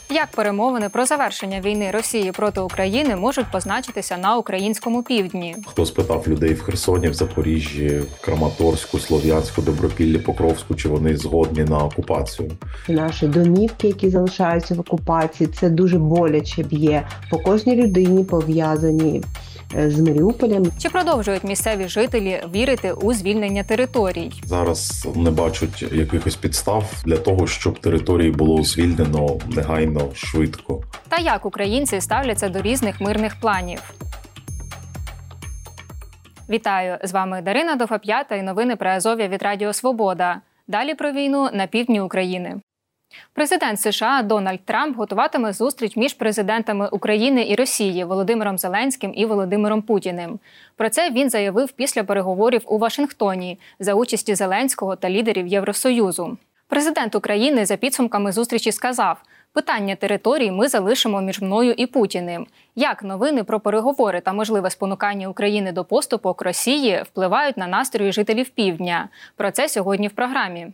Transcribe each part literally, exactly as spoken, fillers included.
Як перемовини про завершення війни Росії проти України можуть позначитися на українському півдні? Хто спитав людей в Херсоні, в Запоріжжі, в Краматорську, Слов'янську, Добропіллі, Покровську, чи вони згодні на окупацію? Наші домівки, які залишаються в окупації, це дуже боляче б'є по кожній людині, пов'язані з Маріуполем. Чи продовжують місцеві жителі вірити у звільнення територій? Зараз не бачать якихось підстав для того, щоб території було звільнено негайно, швидко. Та як українці ставляться до різних мирних планів? Вітаю! З вами Дарина Довгоп'ята і новини про Азов'я від Радіо Свобода. Далі про війну на півдні України. Президент США Дональд Трамп готуватиме зустріч між президентами України і Росії Володимиром Зеленським і Володимиром Путіним. Про це він заявив після переговорів у Вашингтоні за участі Зеленського та лідерів Євросоюзу. Президент України за підсумками зустрічі сказав: «Питання територій ми залишимо між мною і Путіним. Як новини про переговори та можливе спонукання України до поступок Росії впливають на настрої жителів Півдня?» Про це сьогодні в програмі.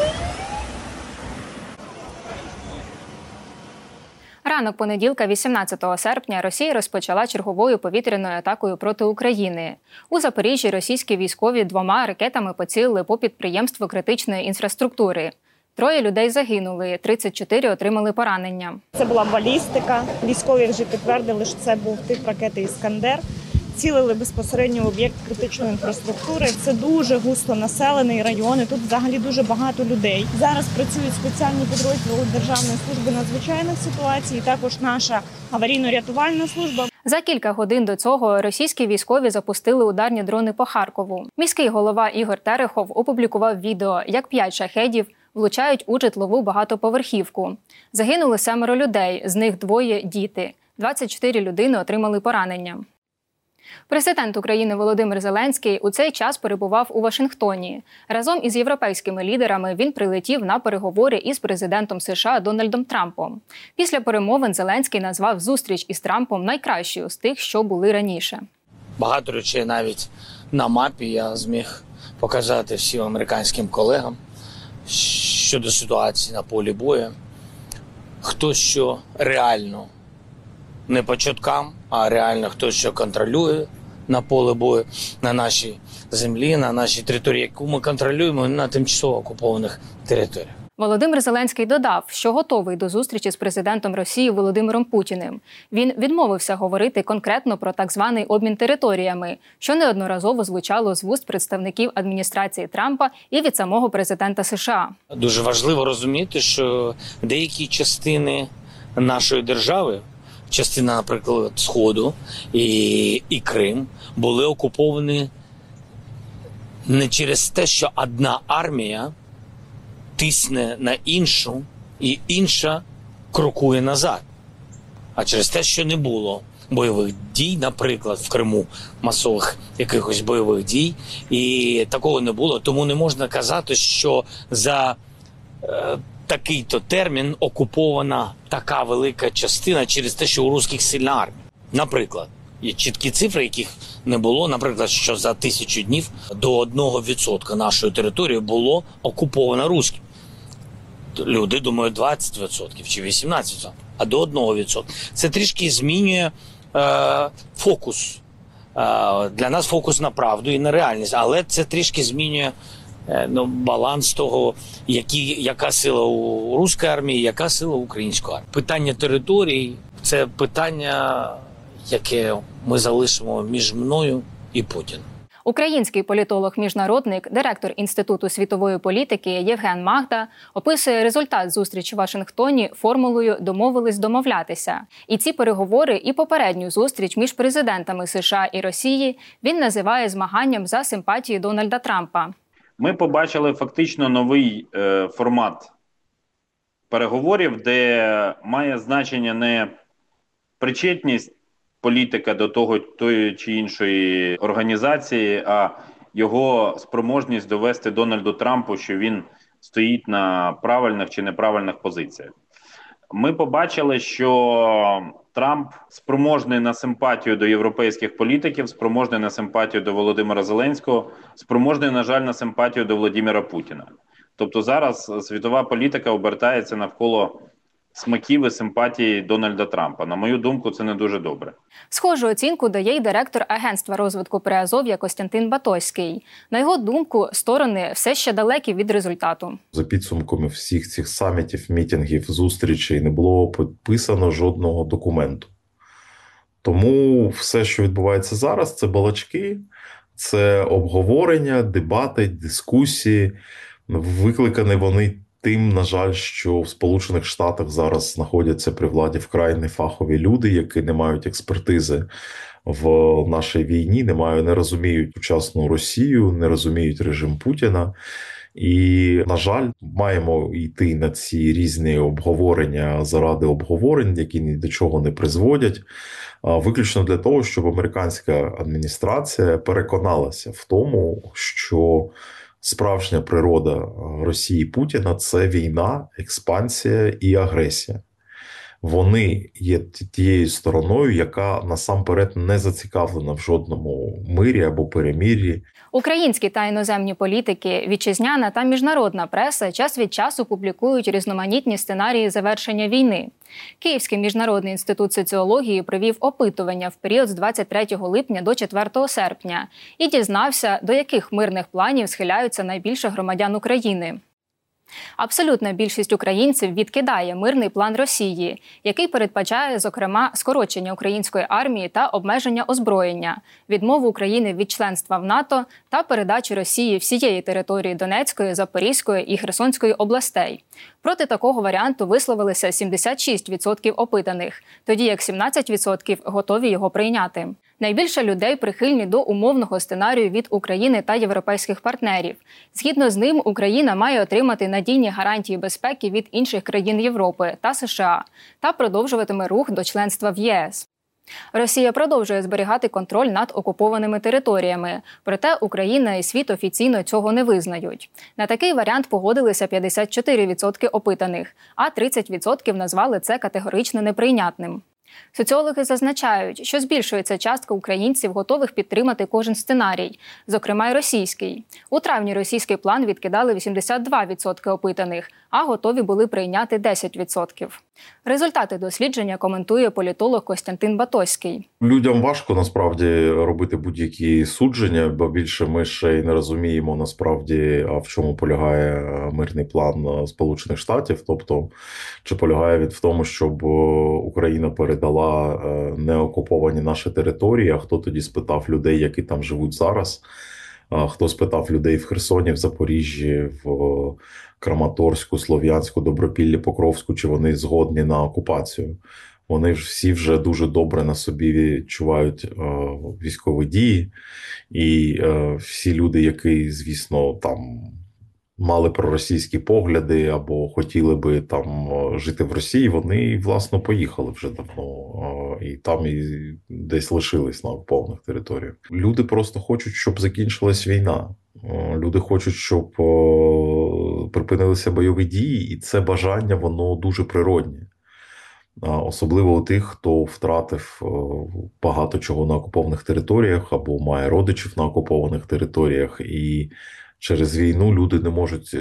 Ранок понеділка, вісімнадцятого серпня, Росія розпочала черговою повітряною атакою проти України. У Запоріжжі російські військові двома ракетами поцілили по підприємству критичної інфраструктури. Троє людей загинули, тридцять чотири отримали поранення. Це була балістика. Військові вже підтвердили, що це був тип ракети «Іскандер». Цілили безпосередньо в об'єкт критичної інфраструктури. Це дуже густо населений район, і тут взагалі дуже багато людей. Зараз працюють спеціальні підрозділи Державної служби надзвичайних ситуацій, і також наша аварійно-рятувальна служба. За кілька годин до цього російські військові запустили ударні дрони по Харкову. Міський голова Ігор Терехов опублікував відео, як п'ять шахедів влучають у житлову багатоповерхівку. Загинули семеро людей, з них двоє – діти. двадцять чотири людини отримали поранення. Президент України Володимир Зеленський у цей час перебував у Вашингтоні. Разом із європейськими лідерами він прилетів на переговори із президентом США Дональдом Трампом. Після перемовин Зеленський назвав зустріч із Трампом найкращою з тих, що були раніше. Багато речей навіть на мапі я зміг показати всім американським колегам щодо ситуації на полі бою. Хто що реально не по чуткам, а реально хто що контролює на поле бою, на нашій землі, на нашій території, яку ми контролюємо, на тимчасово окупованих територіях. Володимир Зеленський додав, що готовий до зустрічі з президентом Росії Володимиром Путіним. Він відмовився говорити конкретно про так званий обмін територіями, що неодноразово звучало з вуст представників адміністрації Трампа і від самого президента США. Дуже важливо розуміти, що деякі частини нашої держави, частина, наприклад, Сходу і, і Крим, були окуповані не через те, що одна армія тисне на іншу, і інша крокує назад. А через те, що не було бойових дій, наприклад, в Криму, масових якихось бойових дій, і такого не було. Тому не можна казати, що за е, такий-то термін окупована така велика частина через те, що у русських сильна армія. Наприклад, є чіткі цифри, яких не було, наприклад, що за тисячу днів до одного відсотка нашої території було окуповано русським. Люди думають двадцять відсотків чи вісімнадцять відсотків, а до одного відсотка. Це трішки змінює е, фокус. Е, для нас фокус на правду і на реальність, але це трішки змінює е, ну, баланс того, які, яка сила у руської армії, яка сила у української армії. Питання територій – це питання, яке ми залишимо між мною і Путіним. Український політолог-міжнародник, директор Інституту світової політики Євген Магда описує результат зустрічі в Вашингтоні формулою «домовились домовлятися». І ці переговори, і попередню зустріч між президентами США і Росії він називає змаганням за симпатії Дональда Трампа. Ми побачили фактично новий е, формат переговорів, де має значення не причетність політика до того, тої чи іншої організації, а його спроможність довести Дональду Трампу, що він стоїть на правильних чи неправильних позиціях. Ми побачили, що Трамп спроможний на симпатію до європейських політиків, спроможний на симпатію до Володимира Зеленського, спроможний, на жаль, на симпатію до Володимира Путіна. Тобто зараз світова політика обертається навколо смаків і симпатії Дональда Трампа. На мою думку, це не дуже добре. Схожу оцінку дає й директор Агентства розвитку Приазов'я Костянтин Батоський. На його думку, сторони все ще далекі від результату. За підсумками всіх цих самітів, мітингів, зустрічей не було підписано жодного документу. Тому все, що відбувається зараз, це балачки, це обговорення, дебати, дискусії. Викликані вони тим, на жаль, що в Сполучених Штатах зараз знаходяться при владі вкрай нефахові люди, які не мають експертизи в нашій війні, не мають, не розуміють сучасну Росію, не розуміють режим Путіна. І, на жаль, маємо йти на ці різні обговорення заради обговорень, які ні до чого не призводять, виключно для того, щоб американська адміністрація переконалася в тому, що справжня природа Росії Путіна – це війна, експансія і агресія. Вони є тією стороною, яка насамперед не зацікавлена в жодному мирі або перемир'ї. Українські та іноземні політики, вітчизняна та міжнародна преса час від часу публікують різноманітні сценарії завершення війни. Київський міжнародний інститут соціології провів опитування в період з двадцять третього липня до четвертого серпня і дізнався, до яких мирних планів схиляються найбільше громадян України. Абсолютна більшість українців відкидає мирний план Росії, який передбачає, зокрема, скорочення української армії та обмеження озброєння, відмову України від членства в НАТО та передачу Росії всієї території Донецької, Запорізької і Херсонської областей. Проти такого варіанту висловилися сімдесят шість відсотків опитаних, тоді як сімнадцять відсотків готові його прийняти. Найбільше людей прихильні до умовного сценарію від України та європейських партнерів. Згідно з ним, Україна має отримати надійні гарантії безпеки від інших країн Європи та США та продовжуватиме рух до членства в ЄС. Росія продовжує зберігати контроль над окупованими територіями, проте Україна і світ офіційно цього не визнають. На такий варіант погодилися п'ятдесят чотири відсотки опитаних, а тридцять відсотків назвали це категорично неприйнятним. Соціологи зазначають, що збільшується частка українців, готових підтримати кожен сценарій, зокрема й російський. У травні російський план відкидали вісімдесят два відсотки опитаних, а готові були прийняти десять відсотків. Результати дослідження коментує політолог Костянтин Батоський. Людям важко насправді робити будь-які судження, бо більше ми ще й не розуміємо насправді, а в чому полягає мирний план Сполучених Штатів. Тобто, чи полягає він в тому, щоб Україна передала неокуповані наші території, а хто тоді спитав людей, які там живуть зараз, хто спитав людей в Херсоні, в Запоріжжі, в Краматорську, Слов'янську, Добропіллі, Покровську, чи вони згодні на окупацію. Вони всі вже дуже добре на собі відчувають е, військові дії, і е, всі люди, які, звісно, там мали проросійські погляди або хотіли би там жити в Росії, вони, власно, поїхали вже давно е, і там і десь лишились на окупованих територіях. Люди просто хочуть, щоб закінчилась війна. Люди хочуть, щоб припинилися бойові дії, і це бажання, воно дуже природне. Особливо у тих, хто втратив багато чого на окупованих територіях або має родичів на окупованих територіях. І через війну люди не можуть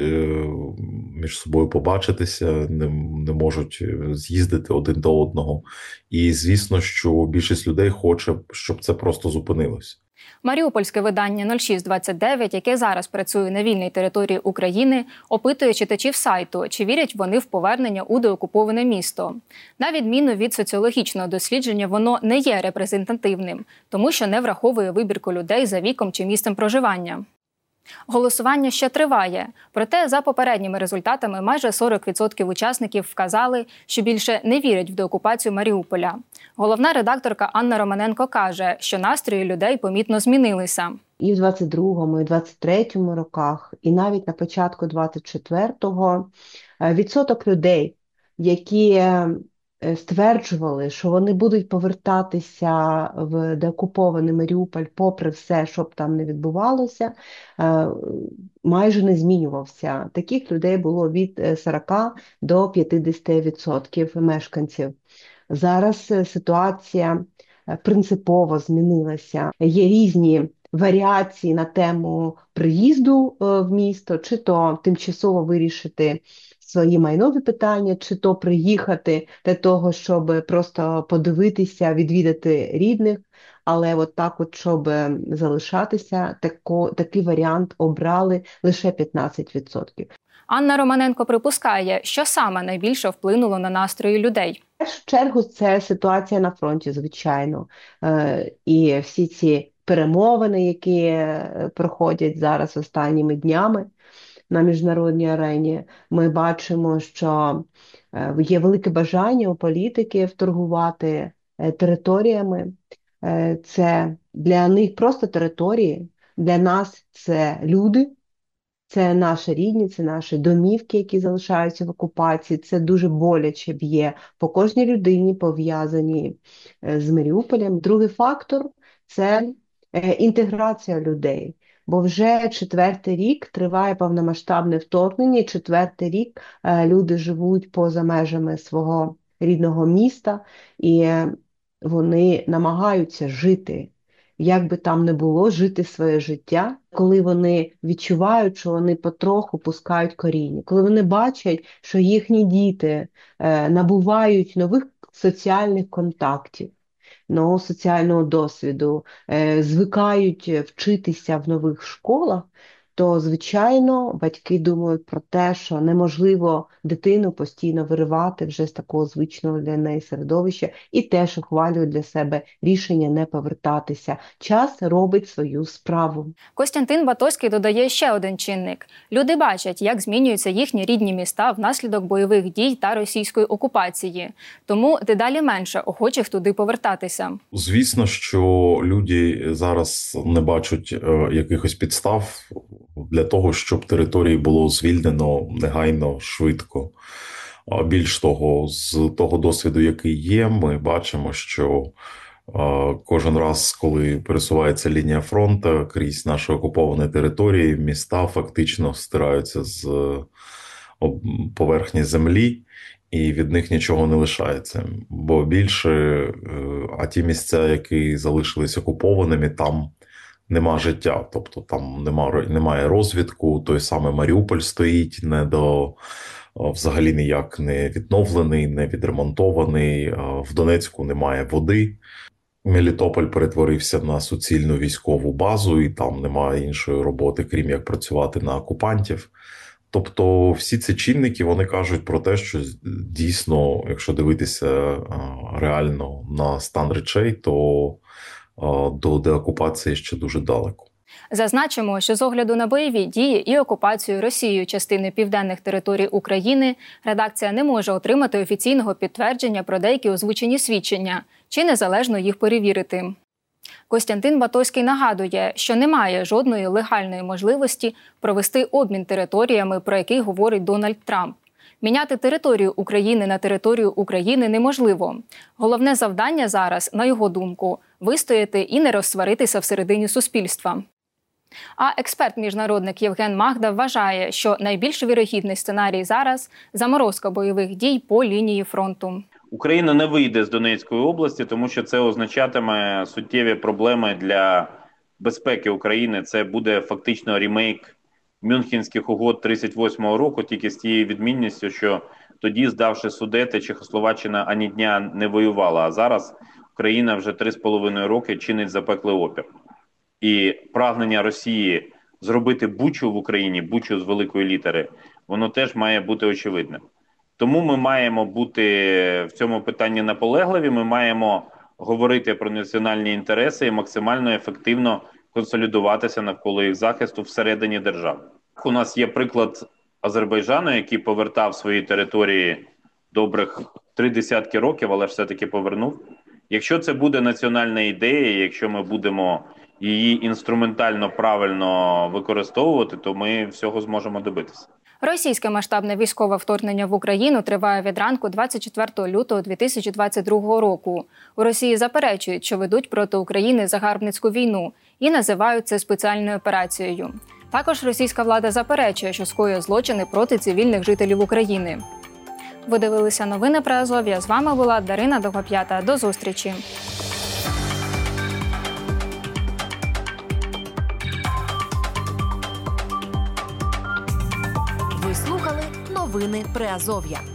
між собою побачитися, не, не можуть з'їздити один до одного. І звісно, що більшість людей хоче, щоб це просто зупинилося. Маріупольське видання нуль шість двадцять дев'ять, яке зараз працює на вільній території України, опитує читачів сайту, чи вірять вони в повернення у деокуповане місто. На відміну від соціологічного дослідження, воно не є репрезентативним, тому що не враховує вибірку людей за віком чи місцем проживання. Голосування ще триває, проте за попередніми результатами майже сорок відсотків учасників вказали, що більше не вірять в деокупацію Маріуполя. Головна редакторка Анна Романенко каже, що настрої людей помітно змінилися. І в двадцять другому, і в двадцять третьому роках, і навіть на початку двадцять четвертого відсоток людей, які стверджували, що вони будуть повертатися в деокупований Маріуполь попри все, що б там не відбувалося, майже не змінювався. Таких людей було від сорока до п'ятдесяти відсотків мешканців. Зараз ситуація принципово змінилася. Є різні варіації на тему приїзду в місто, чи то тимчасово вирішити свої майнові питання, чи то приїхати для того, щоб просто подивитися, відвідати рідних, але от так от, щоб залишатися, тако, такий варіант обрали лише п'ятнадцять відсотків. Анна Романенко припускає, що саме найбільше вплинуло на настрої людей. В першу чергу це ситуація на фронті, звичайно. І всі ці перемовини, які проходять зараз останніми днями на міжнародній арені, ми бачимо, що є велике бажання у політиків торгувати територіями. Це для них просто території, для нас це люди. Це наші рідні, це наші домівки, які залишаються в окупації. Це дуже боляче б'є по кожній людині, пов'язані з Маріуполем. Другий фактор – це інтеграція людей. Бо вже четвертий рік триває повномасштабне вторгнення, і четвертий рік люди живуть поза межами свого рідного міста, і вони намагаються жити. Як би там не було, жити своє життя, коли вони відчувають, що вони потроху пускають коріння, коли вони бачать, що їхні діти е, набувають нових соціальних контактів, нового соціального досвіду, е, звикають вчитися в нових школах, то, звичайно, батьки думають про те, що неможливо дитину постійно виривати вже з такого звичного для неї середовища, і теж ухвалюють для себе рішення не повертатися. Час робить свою справу. Костянтин Батоський додає ще один чинник. Люди бачать, як змінюються їхні рідні міста внаслідок бойових дій та російської окупації. Тому дедалі менше охочих туди повертатися. Звісно, що люди зараз не бачать е, якихось підстав для того, щоб території було звільнено негайно, швидко. Більш того, з того досвіду, який є, ми бачимо, що кожен раз, коли пересувається лінія фронту крізь наші окуповані території, міста фактично стираються з поверхні землі, і від них нічого не лишається. Бо більше, а ті місця, які залишились окупованими, там нема життя, тобто там нема, немає розвідку, той самий Маріуполь стоїть не до, взагалі ніяк не відновлений, не відремонтований, в Донецьку немає води, Мелітополь перетворився на суцільну військову базу, і там немає іншої роботи, крім як працювати на окупантів. Тобто всі ці чинники, вони кажуть про те, що дійсно, якщо дивитися реально на стан речей, то до деокупації ще дуже далеко. Зазначимо, що з огляду на бойові дії і окупацію Росією частини південних територій України редакція не може отримати офіційного підтвердження про деякі озвучені свідчення чи незалежно їх перевірити. Костянтин Батоський нагадує, що немає жодної легальної можливості провести обмін територіями, про який говорить Дональд Трамп. Міняти територію України на територію України неможливо. Головне завдання зараз, на його думку, вистояти і не розсваритися всередині суспільства. А експерт-міжнародник Євген Магда вважає, що найбільш вірогідний сценарій зараз – заморозка бойових дій по лінії фронту. Україна не вийде з Донецької області, тому що це означатиме суттєві проблеми для безпеки України. Це буде фактично ремейк Мюнхенських угод тридцять восьмого року, тільки з тією відмінністю, що тоді, здавши Судети, Чехословаччина ані дня не воювала, а зараз Україна вже три з половиною роки чинить запеклий опір. І прагнення Росії зробити Бучу в Україні, Бучу з великої літери, воно теж має бути очевидним. Тому ми маємо бути в цьому питанні наполегливі, ми маємо говорити про національні інтереси і максимально ефективно консолідуватися навколо їх захисту всередині держави. У нас є приклад Азербайджану, який повертав свої території добрих три десятки років, але все-таки повернув. Якщо це буде національна ідея, якщо ми будемо її інструментально правильно використовувати, то ми всього зможемо добитися. Російське масштабне військове вторгнення в Україну триває від ранку двадцять четвертого лютого дві тисячі двадцять другого року. У Росії заперечують, що ведуть проти України загарбницьку війну і називають це спеціальною операцією. Також російська влада заперечує, що скоює злочини проти цивільних жителів України. Ви дивилися новини про Азов'я. З вами була Дарина Довгоп'ята. До зустрічі! Ви слухали новини Новини Приазов'я.